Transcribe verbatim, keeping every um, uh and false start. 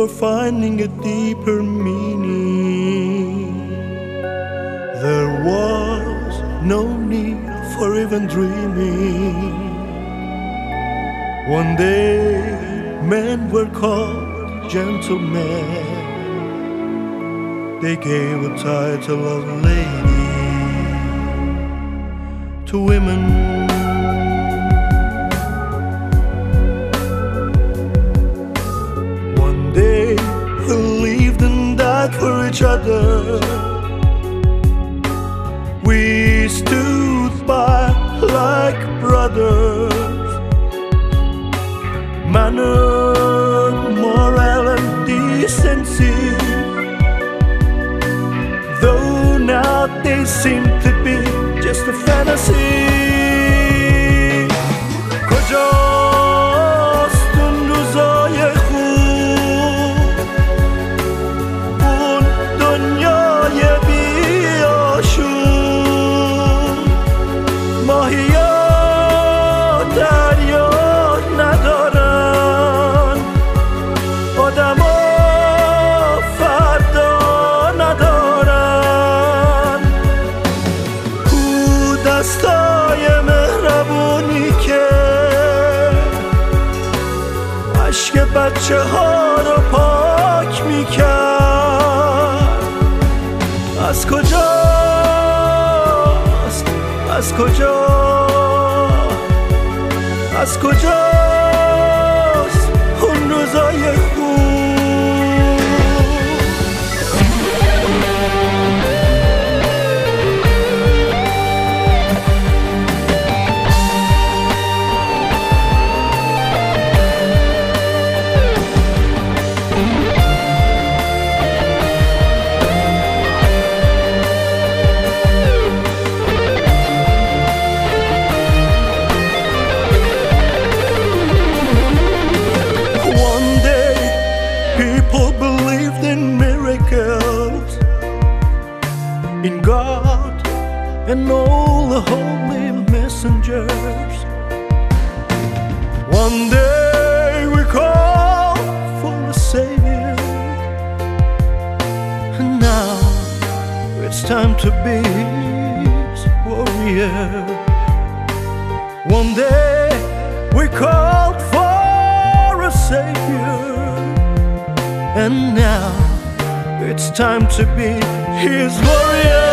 for finding a deeper meaning. There was no need for even dreaming. One day men were called gentlemen. They gave a title of lady to women. One day we lived and died for each other. We stood by like brothers. Manner, moral and decency, though now they seem to be just a fantasy. کجاست اون روزای خوب، اون دنیای بیاشون؟ ماهیا دریا ندارن، آدما فردا ندارن. کو دستای مهربونی که عشق بچه ها رو پاک میکرد؟ از کجاست، از کجا، از کجاست اون روزای خوب؟ In God and all the holy messengers. One day we call for a savior, and now it's time to be his warrior. One day we called for a savior, and now it's time to be his warrior.